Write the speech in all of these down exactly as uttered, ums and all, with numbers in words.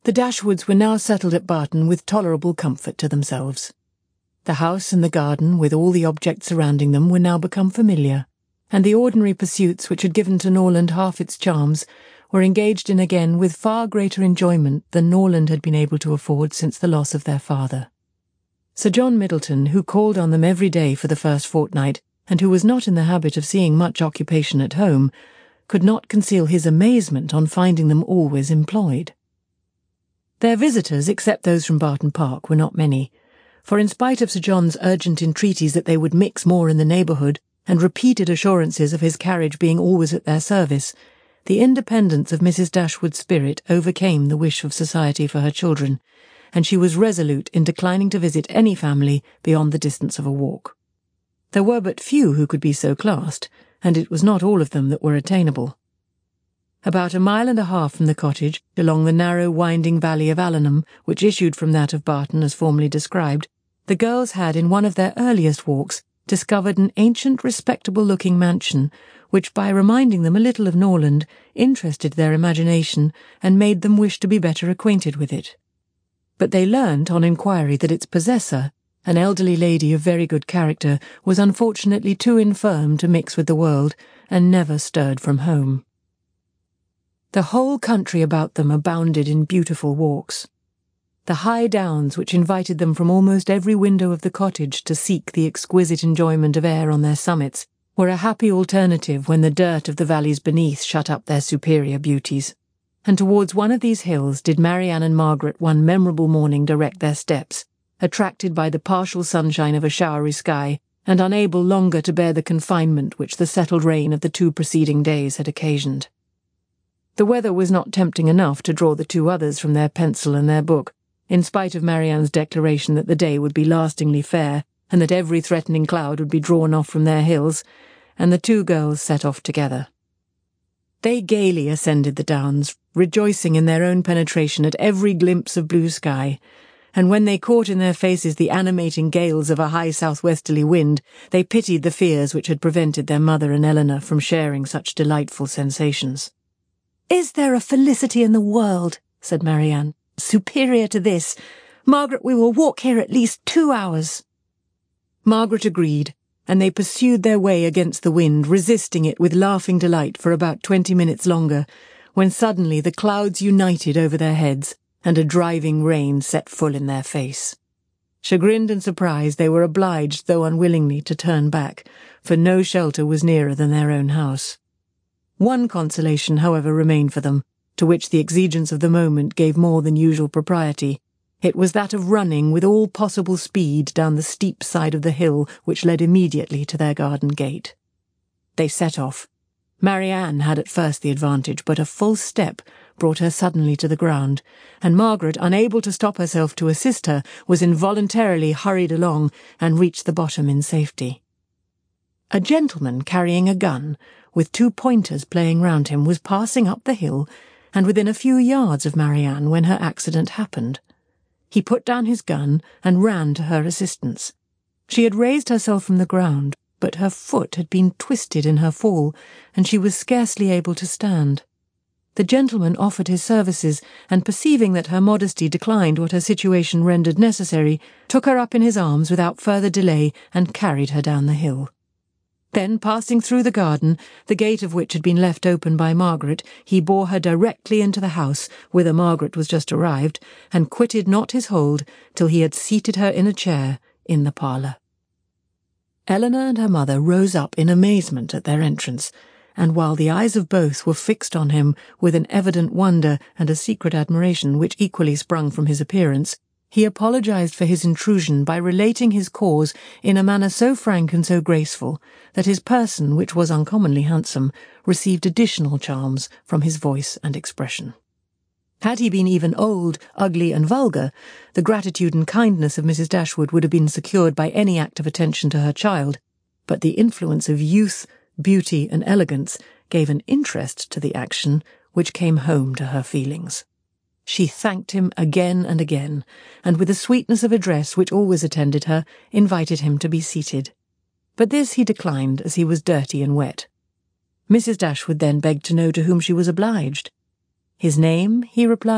The Dashwoods were now settled at Barton with tolerable comfort to themselves. The house and the garden, with all the objects surrounding them, were now become familiar, and the ordinary pursuits which had given to Norland half its charms were engaged in again with far greater enjoyment than Norland had been able to afford since the loss of their father. Sir John Middleton, who called on them every day for the first fortnight, and who was not in the habit of seeing much occupation at home, could not conceal his amazement on finding them always employed. Their visitors, except those from Barton Park, were not many, for in spite of Sir John's urgent entreaties that they would mix more in the neighbourhood, and repeated assurances of his carriage being always at their service, the independence of Missus Dashwood's spirit overcame the wish of society for her children, and she was resolute in declining to visit any family beyond the distance of a walk. There were but few who could be so classed, and it was not all of them that were attainable. About a mile and a half from the cottage, along the narrow winding valley of Allenham, which issued from that of Barton as formerly described, the girls had in one of their earliest walks discovered an ancient respectable-looking mansion, which by reminding them a little of Norland interested their imagination and made them wish to be better acquainted with it. But they learnt on inquiry that its possessor, an elderly lady of very good character, was unfortunately too infirm to mix with the world, and never stirred from home. The whole country about them abounded in beautiful walks. The high downs which invited them from almost every window of the cottage to seek the exquisite enjoyment of air on their summits were a happy alternative when the dirt of the valleys beneath shut up their superior beauties, and towards one of these hills did Marianne and Margaret one memorable morning direct their steps, attracted by the partial sunshine of a showery sky, and unable longer to bear the confinement which the settled rain of the two preceding days had occasioned. The weather was not tempting enough to draw the two others from their pencil and their book, in spite of Marianne's declaration that the day would be lastingly fair, and that every threatening cloud would be drawn off from their hills, and the two girls set off together. They gaily ascended the downs, rejoicing in their own penetration at every glimpse of blue sky, and when they caught in their faces the animating gales of a high southwesterly wind, they pitied the fears which had prevented their mother and Eleanor from sharing such delightful sensations. "Is there a felicity in the world," said Marianne, "superior to this? Margaret, we will walk here at least two hours." Margaret agreed, and they pursued their way against the wind, resisting it with laughing delight for about twenty minutes longer, when suddenly the clouds united over their heads, and a driving rain set full in their face. Chagrined and surprised, they were obliged, though unwillingly, to turn back, for no shelter was nearer than their own house. One consolation, however, remained for them, to which the exigence of the moment gave more than usual propriety. It was that of running with all possible speed down the steep side of the hill which led immediately to their garden gate. They set off. Marianne had at first the advantage, but a false step brought her suddenly to the ground, and Margaret, unable to stop herself to assist her, was involuntarily hurried along and reached the bottom in safety. A gentleman carrying a gun, with two pointers playing round him, was passing up the hill and within a few yards of Marianne when her accident happened. He put down his gun and ran to her assistance. She had raised herself from the ground, but her foot had been twisted in her fall, and she was scarcely able to stand. The gentleman offered his services, and perceiving that her modesty declined what her situation rendered necessary, took her up in his arms without further delay and carried her down the hill. Then, passing through the garden, the gate of which had been left open by Margaret, he bore her directly into the house, whither Margaret was just arrived, and quitted not his hold till he had seated her in a chair in the parlour. Eleanor and her mother rose up in amazement at their entrance, and while the eyes of both were fixed on him with an evident wonder and a secret admiration which equally sprung from his appearance, he apologized for his intrusion by relating his cause in a manner so frank and so graceful that his person, which was uncommonly handsome, received additional charms from his voice and expression. Had he been even old, ugly, and vulgar, the gratitude and kindness of Missus Dashwood would have been secured by any act of attention to her child, but the influence of youth, beauty, and elegance gave an interest to the action which came home to her feelings. She thanked him again and again, and with the sweetness of address which always attended her, invited him to be seated. But this he declined, as he was dirty and wet. Missus Dashwood then begged to know to whom she was obliged. His name, he replied,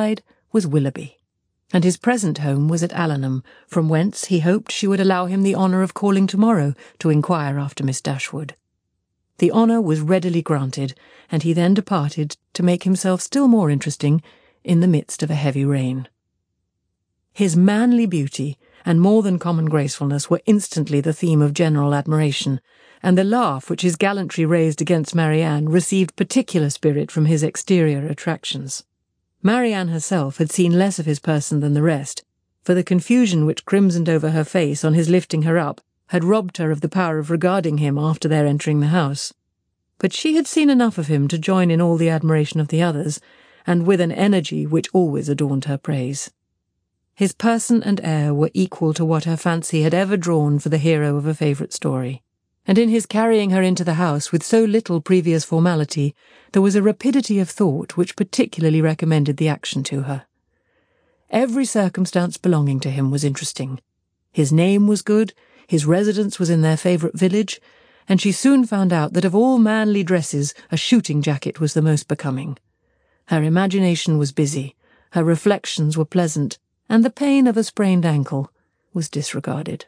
was Willoughby, and his present home was at Allenham, from whence he hoped she would allow him the honour of calling tomorrow to inquire after Miss Dashwood. The honour was readily granted, and he then departed to make himself still more interesting in the midst of a heavy rain. His manly beauty and more than common gracefulness were instantly the theme of general admiration, and the laugh which his gallantry raised against Marianne received particular spirit from his exterior attractions. Marianne herself had seen less of his person than the rest, for the confusion which crimsoned over her face on his lifting her up had robbed her of the power of regarding him after their entering the house. But she had seen enough of him to join in all the admiration of the others, and with an energy which always adorned her praise. His person and air were equal to what her fancy had ever drawn for the hero of a favourite story, and in his carrying her into the house with so little previous formality, there was a rapidity of thought which particularly recommended the action to her. Every circumstance belonging to him was interesting. His name was good, his residence was in their favourite village, and she soon found out that of all manly dresses a shooting jacket was the most becoming. Her imagination was busy, her reflections were pleasant, and the pain of a sprained ankle was disregarded.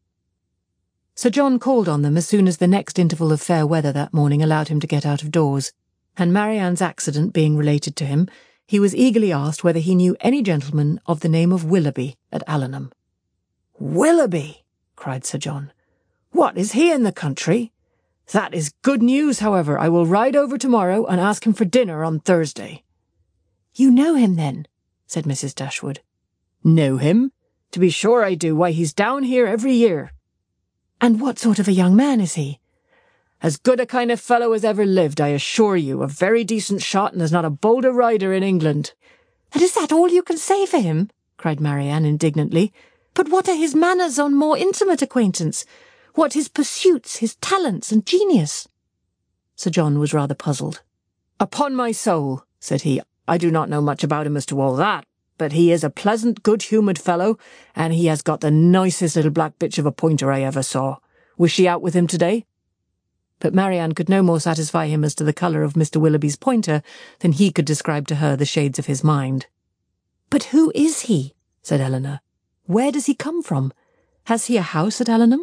Sir John called on them as soon as the next interval of fair weather that morning allowed him to get out of doors, and Marianne's accident being related to him, he was eagerly asked whether he knew any gentleman of the name of Willoughby at Allenham. "Willoughby!" cried Sir John. "What, is he in the country? That is good news, however. I will ride over tomorrow and ask him for dinner on Thursday." "You know him, then?" said Missus Dashwood. "Know him? To be sure I do. Why, he's down here every year." "And what sort of a young man is he?" "As good a kind of fellow as ever lived, I assure you. A very decent shot, and there's not a bolder rider in England." "And is that all you can say for him?" cried Marianne indignantly. "But what are his manners on more intimate acquaintance? What his pursuits, his talents and genius?" Sir John was rather puzzled. "Upon my soul," said he, "I do not know much about him as to all that, but he is a pleasant, good-humoured fellow, and he has got the nicest little black bitch of a pointer I ever saw. Was she out with him today?" But Marianne could no more satisfy him as to the colour of Mister Willoughby's pointer than he could describe to her the shades of his mind. "But who is he?" said Elinor. "Where does he come from? Has he a house at Allenham?"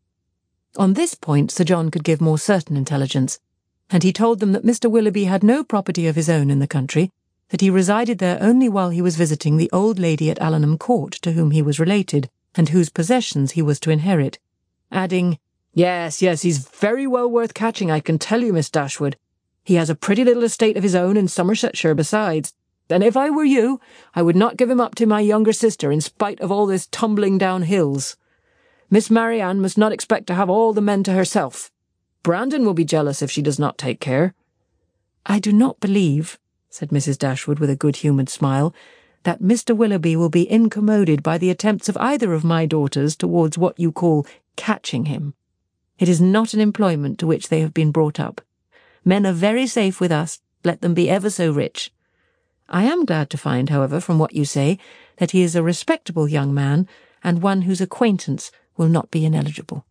On this point Sir John could give more certain intelligence, and he told them that Mister Willoughby had no property of his own in the country, that he resided there only while he was visiting the old lady at Allenham Court to whom he was related, and whose possessions he was to inherit, adding, "Yes, yes, he's very well worth catching, I can tell you, Miss Dashwood. He has a pretty little estate of his own in Somersetshire besides, and if I were you, I would not give him up to my younger sister in spite of all this tumbling down hills. Miss Marianne must not expect to have all the men to herself. Brandon will be jealous if she does not take care." "I do not believe," said Missus Dashwood with a good-humoured smile, "that Mister Willoughby will be incommoded by the attempts of either of my daughters towards what you call catching him. It is not an employment to which they have been brought up. Men are very safe with us, let them be ever so rich. I am glad to find, however, from what you say, that he is a respectable young man, and one whose acquaintance will not be ineligible."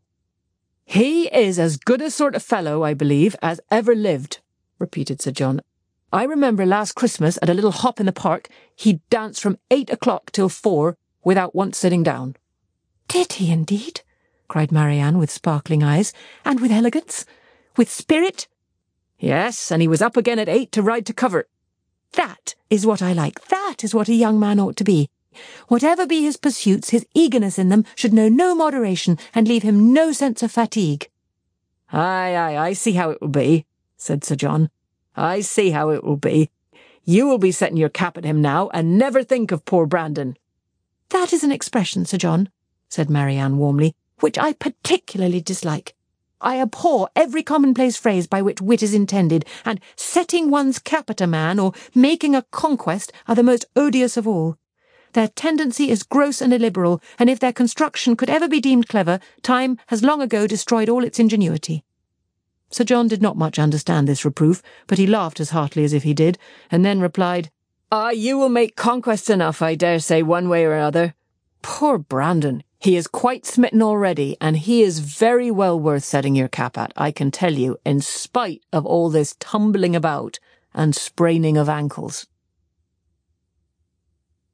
"He is as good a sort of fellow, I believe, as ever lived," repeated Sir John. "I remember last Christmas at a little hop in the park, he danced from eight o'clock till four without once sitting down." "Did he indeed?" cried Marianne with sparkling eyes. "And with elegance? With spirit?" "Yes, and he was up again at eight to ride to Covert." "That is what I like. That is what a young man ought to be. Whatever be his pursuits, his eagerness in them should know no moderation and leave him no sense of fatigue." "Aye, aye, I see how it will be," said Sir John. "I see how it will be. You will be setting your cap at him now, and never think of poor Brandon." "That is an expression, Sir John," said Marianne warmly, "which I particularly dislike. I abhor every commonplace phrase by which wit is intended, and setting one's cap at a man or making a conquest are the most odious of all. Their tendency is gross and illiberal, and if their construction could ever be deemed clever, time has long ago destroyed all its ingenuity." Sir John did not much understand this reproof, but he laughed as heartily as if he did, and then replied, "Ah, you will make conquests enough, I dare say, one way or other. Poor Brandon, he is quite smitten already, and he is very well worth setting your cap at, I can tell you, in spite of all this tumbling about and spraining of ankles."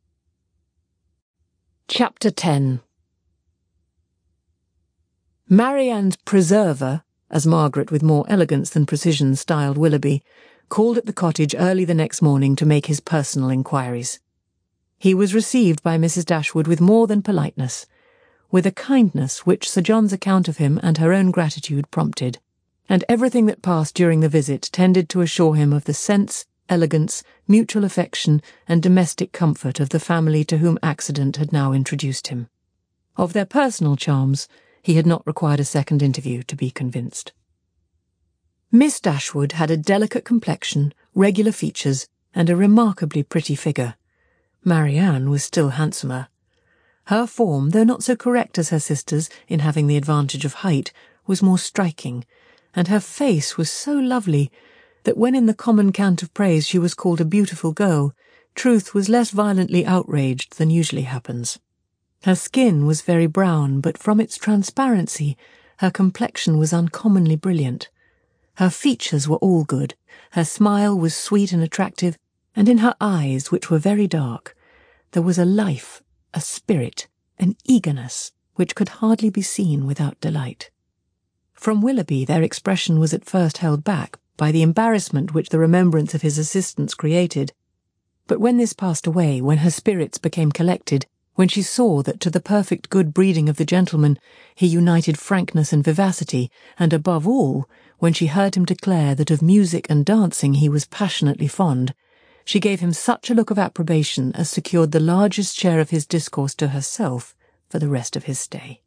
Chapter ten. Marianne's preserver, as Margaret with more elegance than precision styled Willoughby, called at the cottage early the next morning to make his personal inquiries. He was received by Missus Dashwood with more than politeness, with a kindness which Sir John's account of him and her own gratitude prompted, and everything that passed during the visit tended to assure him of the sense, elegance, mutual affection, and domestic comfort of the family to whom accident had now introduced him. Of their personal charms, he had not required a second interview to be convinced. Miss Dashwood had a delicate complexion, regular features, and a remarkably pretty figure. Marianne was still handsomer. Her form, though not so correct as her sister's in having the advantage of height, was more striking, and her face was so lovely that when in the common cant of praise she was called a beautiful girl, truth was less violently outraged than usually happens. Her skin was very brown, but from its transparency her complexion was uncommonly brilliant. Her features were all good, her smile was sweet and attractive, and in her eyes, which were very dark, there was a life, a spirit, an eagerness, which could hardly be seen without delight. From Willoughby their expression was at first held back by the embarrassment which the remembrance of his assistance created, but when this passed away, when her spirits became collected, when she saw that to the perfect good breeding of the gentleman he united frankness and vivacity, and above all, when she heard him declare that of music and dancing he was passionately fond, she gave him such a look of approbation as secured the largest share of his discourse to herself for the rest of his stay.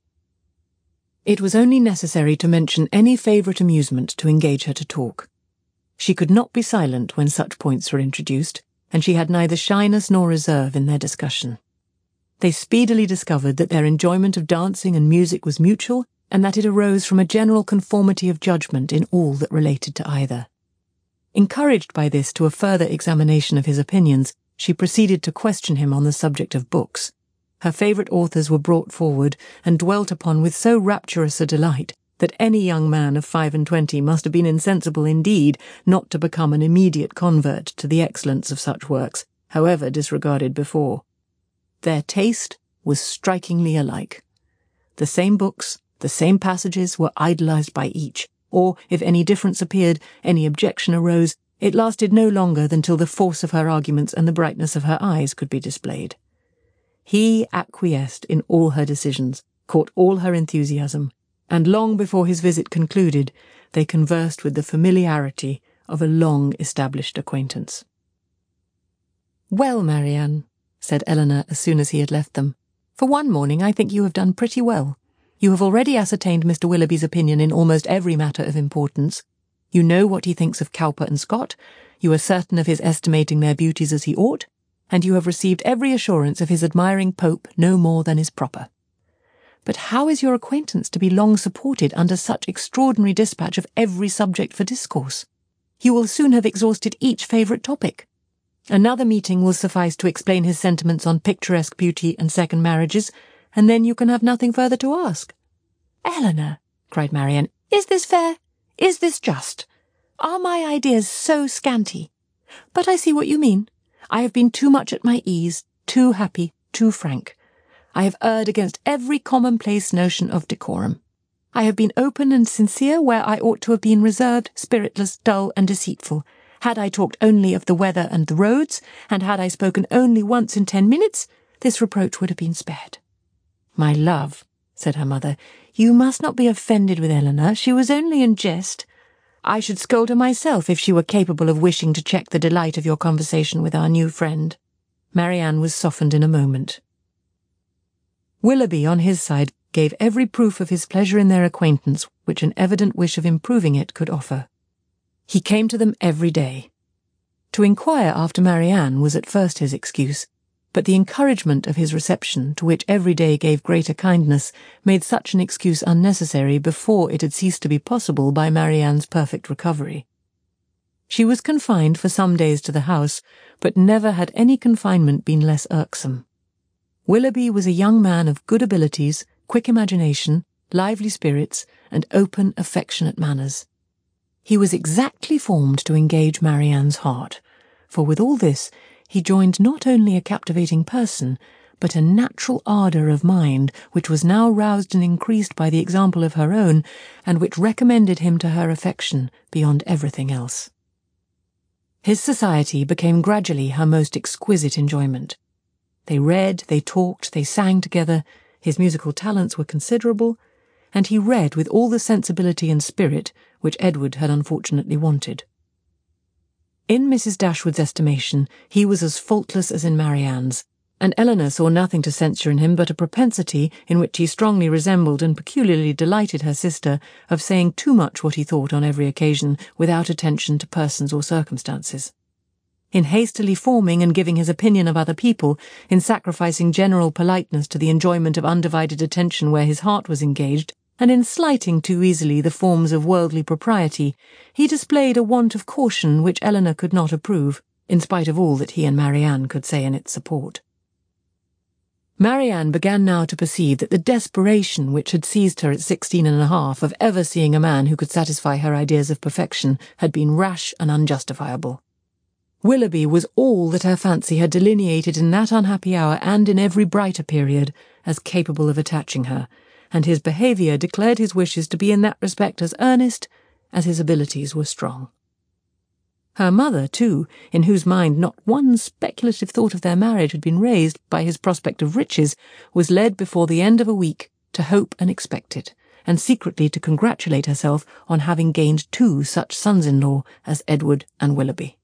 It was only necessary to mention any favourite amusement to engage her to talk. She could not be silent when such points were introduced, and she had neither shyness nor reserve in their discussion. They speedily discovered that their enjoyment of dancing and music was mutual, and that it arose from a general conformity of judgment in all that related to either. Encouraged by this to a further examination of his opinions, she proceeded to question him on the subject of books. Her favourite authors were brought forward and dwelt upon with so rapturous a delight that any young man of five and twenty must have been insensible indeed not to become an immediate convert to the excellence of such works, however disregarded before. Their taste was strikingly alike. The same books, the same passages were idolized by each, or, if any difference appeared, any objection arose, it lasted no longer than till the force of her arguments and the brightness of her eyes could be displayed. He acquiesced in all her decisions, caught all her enthusiasm, and long before his visit concluded, they conversed with the familiarity of a long-established acquaintance. "Well, Marianne," said Eleanor as soon as he had left them, "for one morning I think you have done pretty well. You have already ascertained Mister Willoughby's opinion in almost every matter of importance. You know what he thinks of Cowper and Scott, you are certain of his estimating their beauties as he ought, and you have received every assurance of his admiring Pope no more than is proper. But how is your acquaintance to be long supported under such extraordinary dispatch of every subject for discourse? You will soon have exhausted each favourite topic. Another meeting will suffice to explain his sentiments on picturesque beauty and second marriages, and then you can have nothing further to ask." "Eleanor," cried Marianne, "is this fair? Is this just? Are my ideas so scanty? But I see what you mean. I have been too much at my ease, too happy, too frank. I have erred against every commonplace notion of decorum. I have been open and sincere where I ought to have been reserved, spiritless, dull, and deceitful. Had I talked only of the weather and the roads, and had I spoken only once in ten minutes, this reproach would have been spared." "My love," said her mother, "you must not be offended with Eleanor. She was only in jest. I should scold her myself if she were capable of wishing to check the delight of your conversation with our new friend." Marianne was softened in a moment. Willoughby, on his side, gave every proof of his pleasure in their acquaintance which an evident wish of improving it could offer. He came to them every day. To inquire after Marianne was at first his excuse, but the encouragement of his reception, to which every day gave greater kindness, made such an excuse unnecessary before it had ceased to be possible by Marianne's perfect recovery. She was confined for some days to the house, but never had any confinement been less irksome. Willoughby was a young man of good abilities, quick imagination, lively spirits, and open, affectionate manners. He was exactly formed to engage Marianne's heart, for with all this he joined not only a captivating person, but a natural ardour of mind which was now roused and increased by the example of her own, and which recommended him to her affection beyond everything else. His society became gradually her most exquisite enjoyment. They read, they talked, they sang together, his musical talents were considerable, and he read with all the sensibility and spirit which Edward had unfortunately wanted. In Missus Dashwood's estimation, he was as faultless as in Marianne's, and Elinor saw nothing to censure in him but a propensity, in which he strongly resembled and peculiarly delighted her sister, of saying too much what he thought on every occasion, without attention to persons or circumstances. In hastily forming and giving his opinion of other people, in sacrificing general politeness to the enjoyment of undivided attention where his heart was engaged, and in slighting too easily the forms of worldly propriety, he displayed a want of caution which Elinor could not approve, in spite of all that he and Marianne could say in its support. Marianne began now to perceive that the desperation which had seized her at sixteen and a half of ever seeing a man who could satisfy her ideas of perfection had been rash and unjustifiable. Willoughby was all that her fancy had delineated in that unhappy hour and in every brighter period as capable of attaching her, and his behaviour declared his wishes to be in that respect as earnest as his abilities were strong. Her mother, too, in whose mind not one speculative thought of their marriage had been raised by his prospect of riches, was led before the end of a week to hope and expect it, and secretly to congratulate herself on having gained two such sons-in-law as Edward and Willoughby.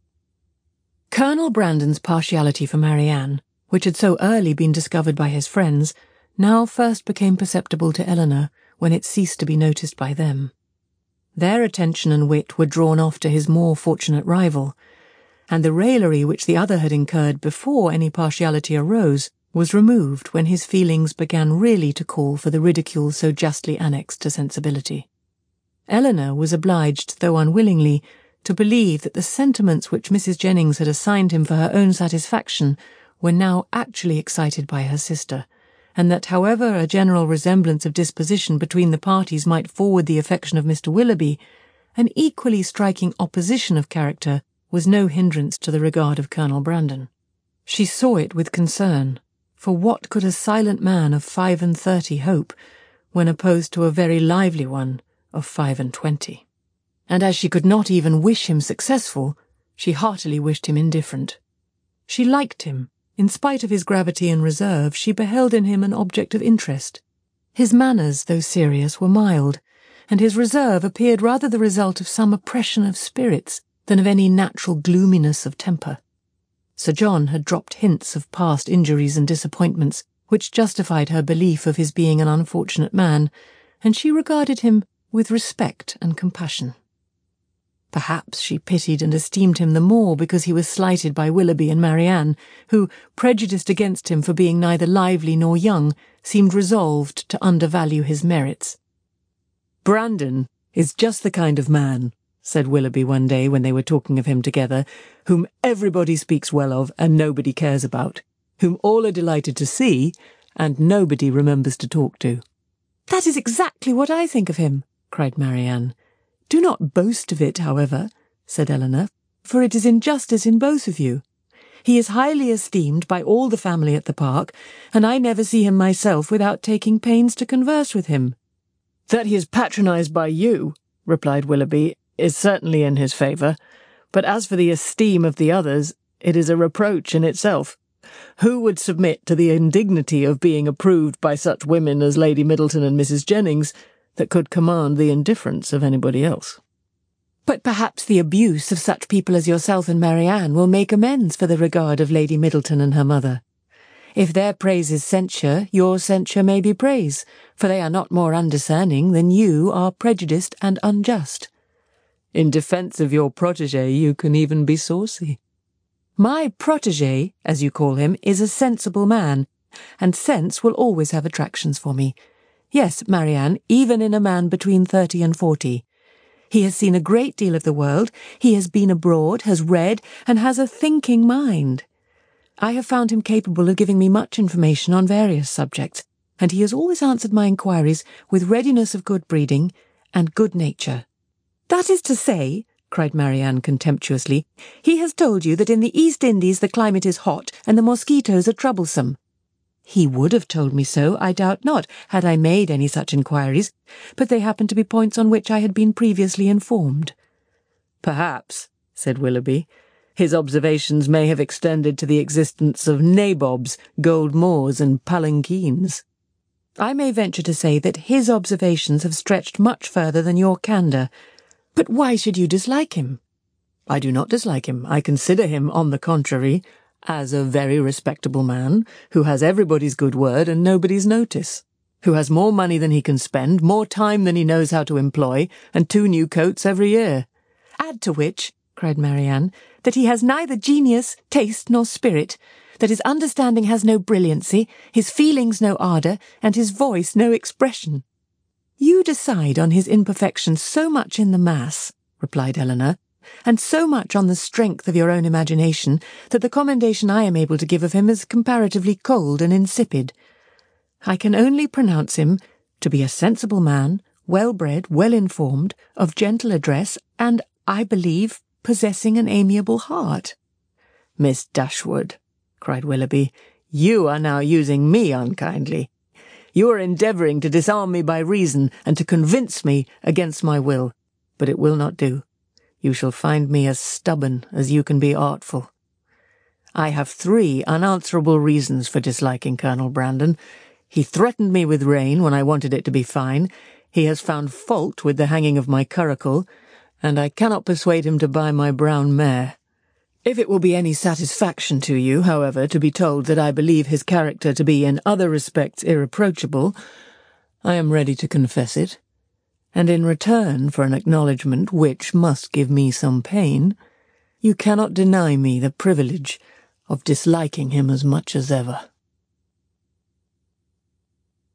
Colonel Brandon's partiality for Marianne, which had so early been discovered by his friends, now first became perceptible to Elinor when it ceased to be noticed by them. Their attention and wit were drawn off to his more fortunate rival, and the raillery which the other had incurred before any partiality arose was removed when his feelings began really to call for the ridicule so justly annexed to sensibility. Elinor was obliged, though unwillingly, to believe that the sentiments which Missus Jennings had assigned him for her own satisfaction were now actually excited by her sister, and that however a general resemblance of disposition between the parties might forward the affection of Mister Willoughby, an equally striking opposition of character was no hindrance to the regard of Colonel Brandon. She saw it with concern, for what could a silent man of five and thirty hope, when opposed to a very lively one of five and twenty? And as she could not even wish him successful, she heartily wished him indifferent. She liked him. In spite of his gravity and reserve, she beheld in him an object of interest. His manners, though serious, were mild, and his reserve appeared rather the result of some oppression of spirits than of any natural gloominess of temper. Sir John had dropped hints of past injuries and disappointments, which justified her belief of his being an unfortunate man, and she regarded him with respect and compassion. Perhaps she pitied and esteemed him the more because he was slighted by Willoughby and Marianne, who, prejudiced against him for being neither lively nor young, seemed resolved to undervalue his merits. "Brandon is just the kind of man," said Willoughby one day when they were talking of him together, "whom everybody speaks well of and nobody cares about, whom all are delighted to see and nobody remembers to talk to." "That is exactly what I think of him," cried Marianne. "Do not boast of it, however," said Elinor, "for it is injustice in both of you. He is highly esteemed by all the family at the Park, and I never see him myself without taking pains to converse with him." "That he is patronised by you," replied Willoughby, "is certainly in his favour, but as for the esteem of the others, it is a reproach in itself. Who would submit to the indignity of being approved by such women as Lady Middleton and Missus Jennings, that could command the indifference of anybody else?" "But perhaps the abuse of such people as yourself and Marianne will make amends for the regard of Lady Middleton and her mother. If their praise is censure, your censure may be praise, for they are not more undiscerning than you are prejudiced and unjust." "In defence of your protégé you can even be saucy." "My protégé, as you call him, is a sensible man, and sense will always have attractions for me. Yes, Marianne, even in a man between thirty and forty. He has seen a great deal of the world, he has been abroad, has read, and has a thinking mind. I have found him capable of giving me much information on various subjects, and he has always answered my inquiries with readiness of good breeding and good nature." "That is to say," cried Marianne contemptuously, "he has told you that in the East Indies the climate is hot and the mosquitoes are troublesome." He would have told me so, I doubt not, had I made any such inquiries, but they happened to be points on which I had been previously informed. Perhaps, said Willoughby, his observations may have extended to the existence of nabobs, gold moors, and palanquins. I may venture to say that his observations have stretched much further than your candour. But why should you dislike him? I do not dislike him. I consider him, on the contrary, as a very respectable man, who has everybody's good word and nobody's notice, who has more money than he can spend, more time than he knows how to employ, and two new coats every year. Add to which, cried Marianne, that he has neither genius, taste, nor spirit, that his understanding has no brilliancy, his feelings no ardour, and his voice no expression. You decide on his imperfections so much in the mass, replied Eleanor, and so much on the strength of your own imagination, that the commendation I am able to give of him is comparatively cold and insipid. I can only pronounce him to be a sensible man, well-bred, well-informed, of gentle address, and, I believe, possessing an amiable heart. Miss Dashwood, cried Willoughby, you are now using me unkindly. You are endeavouring to disarm me by reason, and to convince me against my will, but it will not do. You shall find me as stubborn as you can be artful. I have three unanswerable reasons for disliking Colonel Brandon. He threatened me with rain when I wanted it to be fine, he has found fault with the hanging of my curricle, and I cannot persuade him to buy my brown mare. If it will be any satisfaction to you, however, to be told that I believe his character to be in other respects irreproachable, I am ready to confess it, and in return for an acknowledgment which must give me some pain, you cannot deny me the privilege of disliking him as much as ever.